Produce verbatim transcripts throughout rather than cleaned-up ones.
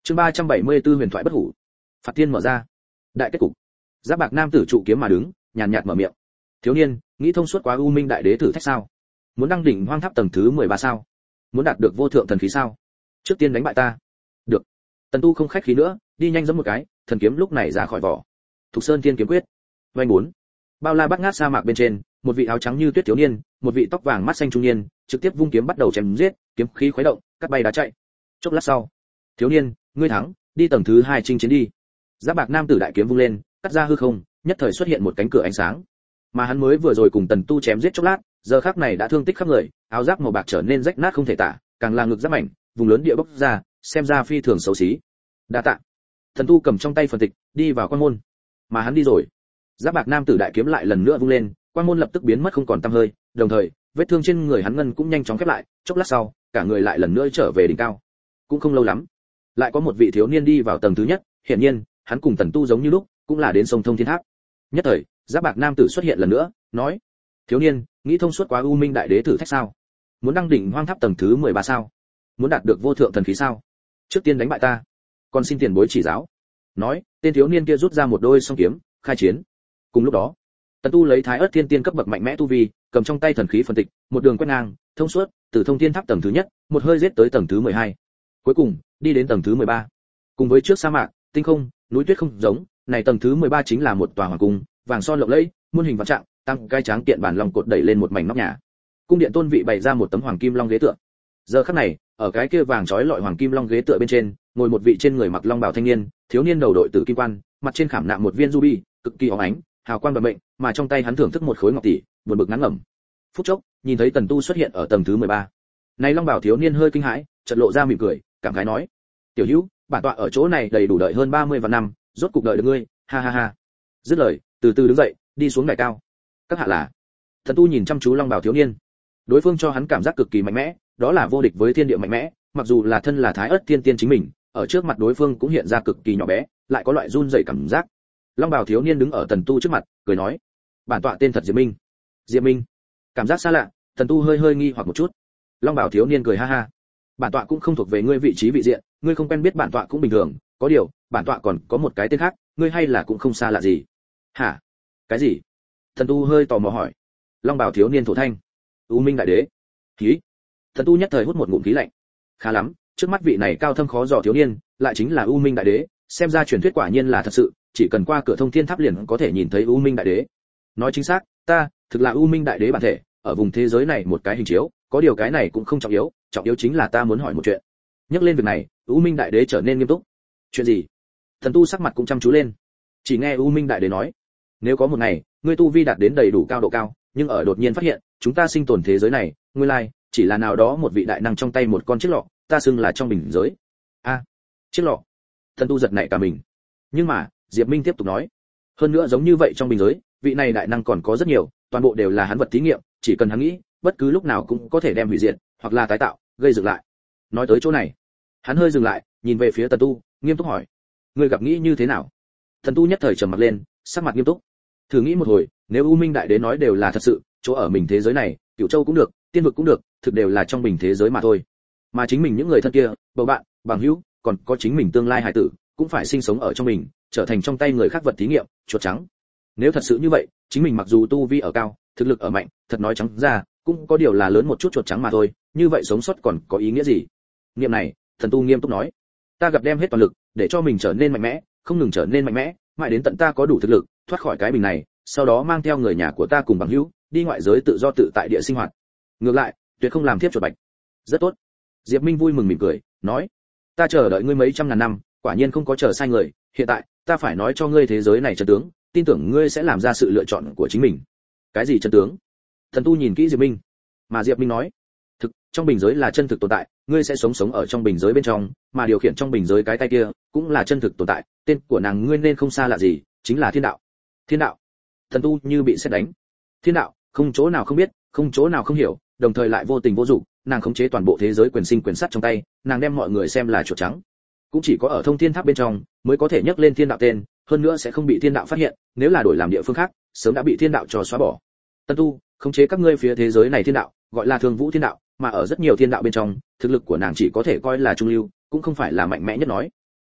Chương ba trăm bảy mươi tư huyền thoại bất hủ. Phạt tiên mở ra. Đại kết cục. Giáp bạc nam tử trụ kiếm mà đứng, nhàn nhạt mở miệng. Thiếu niên, nghĩ thông suốt quá U Minh đại đế thử thách sao? Muốn đăng đỉnh hoang tháp tầng thứ mười ba sao? Muốn đạt được vô thượng thần khí sao? Trước tiên đánh bại ta. Được. Tần Tu không khách khí nữa, đi nhanh giẫm một cái, thần kiếm lúc này ra khỏi vỏ. Thục Sơn Thiên kiếm quyết. Vành bốn. Bao la bát ngát sa mạc bên trên, một vị áo trắng như tuyết thiếu niên, một vị tóc vàng mắt xanh trung niên, trực tiếp vung kiếm bắt đầu chém giết, kiếm khí khuấy động, cắt bay đá chạy. Chốc lát sau, thiếu niên, ngươi thắng, đi tầng thứ hai chinh chiến đi. Giáp bạc nam tử đại kiếm vung lên, cắt ra hư không, nhất thời xuất hiện một cánh cửa ánh sáng. Mà hắn mới vừa rồi cùng Tần Tu chém giết chốc lát, giờ khắc này đã thương tích khắp người, áo giáp màu bạc trở nên rách nát không thể tả, càng là ngực giáp mảnh, vùng lớn địa bốc ra, xem ra phi thường xấu xí. Đa tạ. Tần Tu cầm trong tay phần tịch, đi vào quan môn. Mà hắn đi rồi, giáp bạc nam tử đại kiếm lại lần nữa vung lên, quan môn lập tức biến mất không còn tăm hơi, đồng thời, vết thương trên người hắn ngân cũng nhanh chóng khép lại, chốc lát sau, cả người lại lần nữa trở về đỉnh cao. Cũng không lâu lắm, lại có một vị thiếu niên đi vào tầng thứ nhất, hiển nhiên, hắn cùng Tần Tu giống như lúc, cũng là đến sông Thông Thiên Tháp. Nhất thời, giáp bạc nam tử xuất hiện lần nữa, nói: "Thiếu niên, nghĩ thông suốt quá U Minh đại đế thử thách sao? Muốn đăng đỉnh hoang tháp tầng thứ mười ba sao? Muốn đạt được vô thượng thần khí sao? Trước tiên đánh bại ta, còn xin tiền bối chỉ giáo." Nói, tên thiếu niên kia rút ra một đôi song kiếm, khai chiến. Cùng lúc đó, Tần Tu lấy Thái Ức Thiên Tiên cấp bậc mạnh mẽ tu vi, cầm trong tay thần khí phân tịch, một đường quét ngang, thông suốt, từ Thông Thiên Tháp tầng thứ nhất, một hơi giết tới tầng thứ mười hai. Cuối cùng, đi đến tầng thứ mười ba. Cùng với trước sa mạc, tinh không, núi tuyết không giống, này tầng thứ mười ba chính là một tòa hoàng cung, vàng son lộng lẫy, muôn hình vạn trạng, tăng cai tráng kiện bản long cột đẩy lên một mảnh nóc nhà. Cung điện tôn vị bày ra một tấm hoàng kim long ghế tựa. Giờ khắc này, ở cái kia vàng chói lọi hoàng kim long ghế tựa bên trên, ngồi một vị trên người mặc long bào thanh niên, thiếu niên đầu đội tử kim quan, mặt trên khảm nạm một viên ruby, cực kỳ óng ánh, hào quang bẩm mệnh, mà trong tay hắn thưởng thức một khối ngọc tỷ, buồn bực ngắn ngẩm. Phút chốc, nhìn thấy Tần Tu xuất hiện ở tầng thứ mười ba. Này long bào thiếu niên hơi kinh hãi, chợt lộ ra mỉm cười, cảm khái nói: "Tiểu Hữu, bản tọa ở chỗ này đầy đủ đợi hơn ba mươi vạn năm, rốt cục đợi được ngươi, ha ha ha." Dứt lời, từ từ đứng dậy, đi xuống đài cao. Các hạ là? Tần Tu nhìn chăm chú long bào thiếu niên. Đối phương cho hắn cảm giác cực kỳ mạnh mẽ, đó là vô địch với thiên địa mạnh mẽ, mặc dù là thân là Thái Ức Thiên Tiên chính mình, ở trước mặt đối phương cũng hiện ra cực kỳ nhỏ bé, lại có loại run rẩy cảm giác. Long bào thiếu niên đứng ở Tần Tu trước mặt, cười nói: "Bản tọa tên thật Diệp Minh." Diệp Minh? Cảm giác xa lạ, Tần Tu hơi hơi nghi hoặc một chút. Long bào thiếu niên cười ha ha: "Bản tọa cũng không thuộc về ngươi vị trí vị diện, ngươi không quen biết bản tọa cũng bình thường, có điều, bản tọa còn có một cái tên khác, ngươi hay là cũng không xa lạ gì." "Hả? Cái gì?" Tần Tu hơi tò mò hỏi. Long bào thiếu niên thổ thanh: "U Minh đại đế." Khí. Tần Tu nhất thời hút một ngụm khí lạnh. Khá lắm, trước mắt vị này cao thâm khó dò thiếu niên, lại chính là U Minh đại đế, xem ra truyền thuyết quả nhiên là thật sự, chỉ cần qua cửa Thông Thiên Tháp liền có thể nhìn thấy U Minh đại đế. Nói chính xác, ta thực là U Minh đại đế bản thể, ở vùng thế giới này một cái hình chiếu, có điều cái này cũng không trọng yếu, trọng yếu chính là ta muốn hỏi một chuyện. Nhắc lên việc này, U Minh đại đế trở nên nghiêm túc. Chuyện gì? Thần Tu sắc mặt cũng chăm chú lên. Chỉ nghe U Minh đại đế nói: "Nếu có một ngày, ngươi tu vi đạt đến đầy đủ cao độ cao, nhưng ở đột nhiên phát hiện, chúng ta sinh tồn thế giới này, nguyên lai chỉ là nào đó một vị đại năng trong tay một con chiếc lọ, ta xưng là trong bình giới." A, chiếc lọ. Thần Tu giật nảy cả mình. Nhưng mà, Diệp Minh tiếp tục nói: "Hơn nữa giống như vậy trong bình giới, vị này đại năng còn có rất nhiều, toàn bộ đều là hắn vật thí nghiệm, chỉ cần hắn nghĩ, bất cứ lúc nào cũng có thể đem hủy diệt, hoặc là tái tạo, gây dựng lại." Nói tới chỗ này, hắn hơi dừng lại, nhìn về phía Tần Tu, nghiêm túc hỏi: "Ngươi gặp nghĩ như thế nào?" Tần Tu nhất thời trầm mặt lên, sắc mặt nghiêm túc. Thử nghĩ một hồi, nếu U Minh đại đế nói đều là thật sự, chỗ ở mình thế giới này, Cửu Châu cũng được, Tiên vực cũng được, thực đều là trong bình thế giới mà thôi. Mà chính mình những người thân kia, bầu bạn, bằng hữu, còn có chính mình tương lai hải tử, cũng phải sinh sống ở trong mình, trở thành trong tay người khác vật thí nghiệm, chuột trắng. Nếu thật sự như vậy, chính mình mặc dù tu vi ở cao, thực lực ở mạnh, thật nói trắng ra, cũng có điều là lớn một chút chuột trắng mà thôi, như vậy sống sót còn có ý nghĩa gì? Niệm này, Thần Tu nghiêm túc nói: "Ta gặp đem hết toàn lực, để cho mình trở nên mạnh mẽ, không ngừng trở nên mạnh mẽ, mãi đến tận ta có đủ thực lực, thoát khỏi cái bình này, sau đó mang theo người nhà của ta cùng bằng hữu, đi ngoại giới tự do tự tại địa sinh hoạt. Ngược lại, tuyệt không làm thiếp chuột bạch." Rất tốt. Diệp Minh vui mừng mỉm cười, nói: "Ta chờ đợi ngươi mấy trăm ngàn năm, quả nhiên không có chờ sai người, hiện tại, ta phải nói cho ngươi thế giới này chân tướng, tin tưởng ngươi sẽ làm ra sự lựa chọn của chính mình." "Cái gì chân tướng?" Thần Tu nhìn kỹ Diệp Minh. Mà Diệp Minh nói: "Thực, trong bình giới là chân thực tồn tại, ngươi sẽ sống sống ở trong bình giới bên trong, mà điều khiển trong bình giới cái tay kia, cũng là chân thực tồn tại, tên của nàng ngươi nên không xa lạ gì, chính là Thiên Đạo." "Thiên Đạo?" Thần Tu như bị sét đánh. Thiên Đạo, không chỗ nào không biết, không chỗ nào không hiểu, đồng thời lại vô tình vô dụng, nàng khống chế toàn bộ thế giới quyền sinh quyền sát trong tay, nàng đem mọi người xem là chuột trắng. Cũng chỉ có ở Thông Thiên Tháp bên trong mới có thể nhắc lên Thiên Đạo tên, hơn nữa sẽ không bị Thiên Đạo phát hiện, nếu là đổi làm địa phương khác, sớm đã bị Thiên Đạo cho xóa bỏ. Tân Tu, khống chế các ngươi phía thế giới này Thiên Đạo, gọi là Thương Vũ Thiên Đạo, mà ở rất nhiều Thiên Đạo bên trong, thực lực của nàng chỉ có thể coi là trung lưu, cũng không phải là mạnh mẽ nhất nói.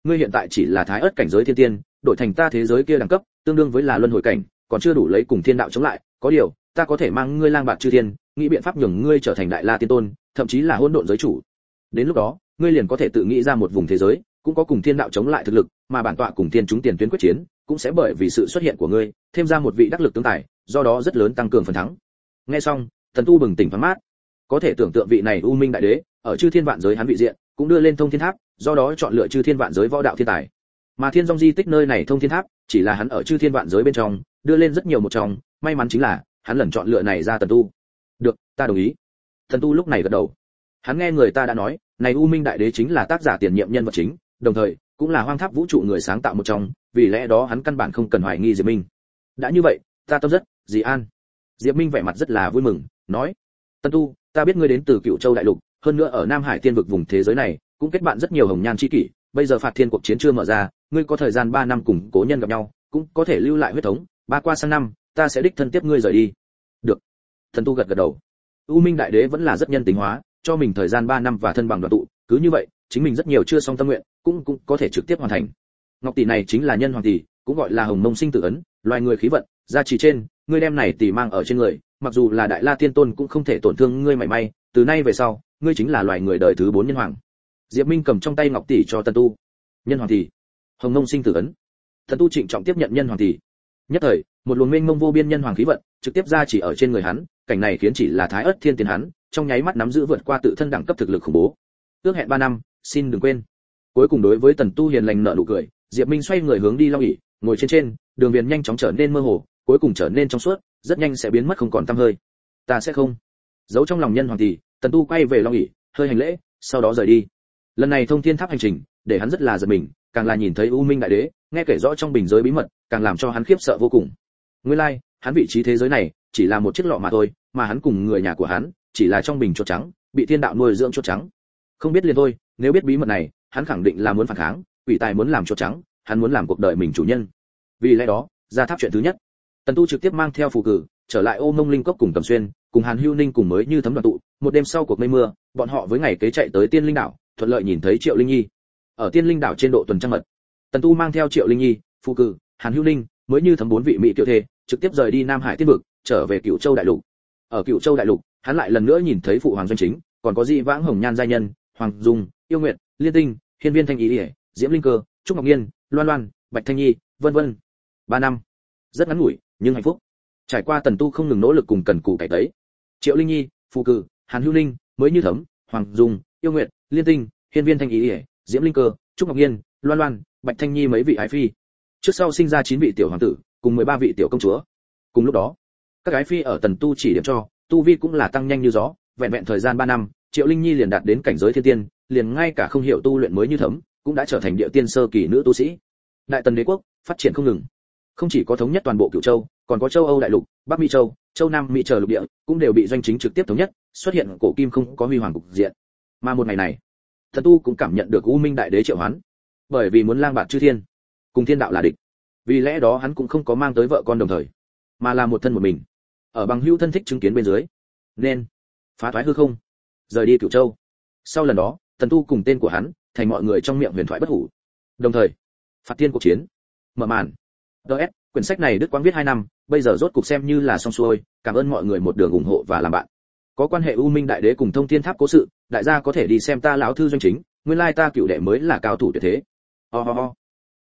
ngươi hiện tại chỉ là thái ớt cảnh giới thiên tiên, đổi thành ta thế giới kia đẳng cấp, tương đương với là luân hồi cảnh, còn chưa đủ lấy cùng thiên đạo chống lại, có điều, ta có thể mang ngươi lang bạt chư thiên, nghĩ biện pháp nhường ngươi trở thành đại la tiên tôn, thậm chí là hỗn độn giới chủ. Đến lúc đó, ngươi liền có thể tự nghĩ ra một vùng thế giới, cũng có cùng thiên đạo chống lại thực lực, mà bản tọa cùng thiên chúng tiền tuyến quyết chiến, cũng sẽ bởi vì sự xuất hiện của ngươi, thêm ra một vị đắc lực tướng tài, do đó rất lớn tăng cường phần thắng. Nghe xong, Thần Tu bừng tỉnh thoáng mát. Có thể tưởng tượng vị này U Minh đại đế, ở chư thiên vạn giới hắn vị diện, cũng đưa lên thông thiên tháp, do đó chọn lựa chư thiên vạn giới võ đạo thiên tài. Mà Thiên Dung di tích nơi này thông thiên tháp, chỉ là hắn ở chư thiên vạn giới bên trong, đưa lên rất nhiều một trong, may mắn chính là, hắn lần chọn lựa này ra Tần Tu. Được, ta đồng ý. Thần Tu lúc này gật đầu. Hắn nghe người ta đã nói, này U Minh đại đế chính là tác giả tiền nhiệm nhân vật chính, đồng thời cũng là hoang tháp vũ trụ người sáng tạo một trong, vì lẽ đó hắn căn bản không cần hoài nghi Diệp Minh. Đã như vậy, ta tâm rất, Dì An. Diệp Minh vẻ mặt rất là vui mừng, nói: Tần Tu, ta biết ngươi đến từ Cựu Châu đại lục, hơn nữa ở Nam Hải tiên vực vùng thế giới này, cũng kết bạn rất nhiều hồng nhan chi kỷ, bây giờ phạt thiên cuộc chiến chưa mở ra, ngươi có thời gian ba năm cùng cố nhân gặp nhau, cũng có thể lưu lại huyết thống, ba qua sang năm, ta sẽ đích thân tiếp ngươi rời đi. Được. Thần Tu gật gật đầu. U Minh đại đế vẫn là rất nhân tính hóa, cho mình thời gian ba năm và thân bằng đoàn tụ, cứ như vậy, chính mình rất nhiều chưa xong tâm nguyện, cũng cũng có thể trực tiếp hoàn thành. Ngọc tỷ này chính là nhân hoàng tỷ, cũng gọi là hồng mông sinh tử ấn, loài người khí vận, gia trì trên, ngươi đem này tỷ mang ở trên người, mặc dù là đại la tiên tôn cũng không thể tổn thương ngươi mảy may, từ nay về sau, ngươi chính là loài người đời thứ bốn nhân hoàng. Diệp Minh cầm trong tay ngọc tỷ cho Tần Tu. Nhân hoàng tỷ, hồng mông sinh tử ấn. Tần Tu trịnh trọng tiếp nhận nhân hoàng tỷ. Nhất thời, một luồng mênh mông vô biên nhân hoàng khí vận trực tiếp ra chỉ ở trên người hắn, cảnh này khiến chỉ là thái ớt thiên tiên hắn, trong nháy mắt nắm giữ vượt qua tự thân đẳng cấp thực lực khủng bố. Ước hẹn ba năm, xin đừng quên. Cuối cùng đối với Tần Tu hiền lành nở nụ cười, Diệp Minh xoay người hướng đi long ỷ, ngồi trên trên, đường viền nhanh chóng trở nên mơ hồ, cuối cùng trở nên trong suốt, rất nhanh sẽ biến mất không còn tăm hơi. Ta sẽ không. Giấu trong lòng nhân hoàng tỷ, Tần Tu quay về long ỷ, hơi hành lễ, sau đó rời đi. Lần này thông thiên tháp hành trình, để hắn rất là giật mình, càng là nhìn thấy U Minh đại đế, nghe kể rõ trong bình giới bí mật, càng làm cho hắn khiếp sợ vô cùng. Nguyên lai, like, hắn vị trí thế giới này chỉ là một chiếc lọ mà thôi, mà hắn cùng người nhà của hắn chỉ là trong bình chuột trắng, bị thiên đạo nuôi dưỡng chuột trắng. Không biết liền thôi, nếu biết bí mật này, hắn khẳng định là muốn phản kháng, quỷ tài muốn làm chuột trắng, hắn muốn làm cuộc đời mình chủ nhân. Vì lẽ đó, ra tháp chuyện thứ nhất, Tần Tu trực tiếp mang theo phù cử, trở lại Ô Mông Linh Cốc cùng Cẩm Xuyên, cùng Hàn Hưu Ninh cùng mới như thấm đoàn tụ, một đêm sau cuộc mây mưa, bọn họ với ngày kế chạy tới Tiên Linh đảo, thuận lợi nhìn thấy Triệu Linh Nhi. Ở Tiên Linh đảo trên độ tuần trăng mật, Tần Tu mang theo Triệu Linh Nhi, phù cử, Hàn Hưu Ninh, mới như thấm bốn vị mỹ tiểu thê, trực tiếp rời đi Nam Hải tiên vực, trở về Cựu Châu đại lục. Ở Cựu Châu đại lục, hắn lại lần nữa nhìn thấy phụ hoàng doanh chính, còn có Di Vãng Hồng Nhan giai nhân, Hoàng Dung, Yêu Nguyệt, Liên Tinh, Hiên Viên Thanh Ý, Ý Diễm Linh Cơ, Trúc Ngọc Nhiên, Loan Loan, Bạch Thanh Nhi, vân vân. Ba năm, rất ngắn ngủi, nhưng hạnh phúc. Trải qua Tần Tu không ngừng nỗ lực cùng cần cù cải tấy. Triệu Linh Nhi, phù cử, Hàn Hưu Ninh, mới như thấm, Hoàng Dung, Yêu Nguyệt, Liên Tinh, Hiên Viên Thanh Ý, Ý Diễm Linh Cơ, Trúc Ngọc Nhiên, Loan Loan, Bạch Thanh Nhi mấy vị ái phi. Trước sau sinh ra chín vị tiểu hoàng tử, cùng mười ba vị tiểu công chúa. Cùng lúc đó, các ái phi ở Tần Tu chỉ điểm cho, tu vi cũng là tăng nhanh như gió, vẹn vẹn thời gian ba năm, Triệu Linh Nhi liền đạt đến cảnh giới thiên tiên, liền ngay cả không hiểu tu luyện mới như thấm, cũng đã trở thành địa tiên sơ kỳ nữ tu sĩ. Đại Tần đế quốc phát triển không ngừng, không chỉ có thống nhất toàn bộ Cửu Châu, còn có châu Âu đại lục, Bắc Mỹ châu, châu Nam Mỹ chờ lục địa, cũng đều bị doanh chính trực tiếp thống nhất, xuất hiện cổ kim không có huy hoàng cục diện. Mà một ngày này, Thần Tu cũng cảm nhận được U Minh đại đế triệu hoán, bởi vì muốn lang bạt chư thiên, cùng thiên đạo là địch. Vì lẽ đó hắn cũng không có mang tới vợ con đồng thời, mà là một thân một mình, ở bằng hữu thân thích chứng kiến bên dưới, nên phá thoái hư không, rời đi Cửu Châu. Sau lần đó, Thần Tu cùng tên của hắn thành mọi người trong miệng huyền thoại bất hủ. Đồng thời, phạt thiên cuộc chiến mở màn. đê ét, quyển sách này Đức Quang viết hai năm, bây giờ rốt cục xem như là xong xuôi, cảm ơn mọi người một đường ủng hộ và làm bạn. Có quan hệ U Minh đại đế cùng Thông Thiên Tháp cố sự, đại gia có thể đi xem ta lão thư doanh chính, nguyên lai ta cựu đệ mới là cao thủ tuyệt thế. Ho ho ho.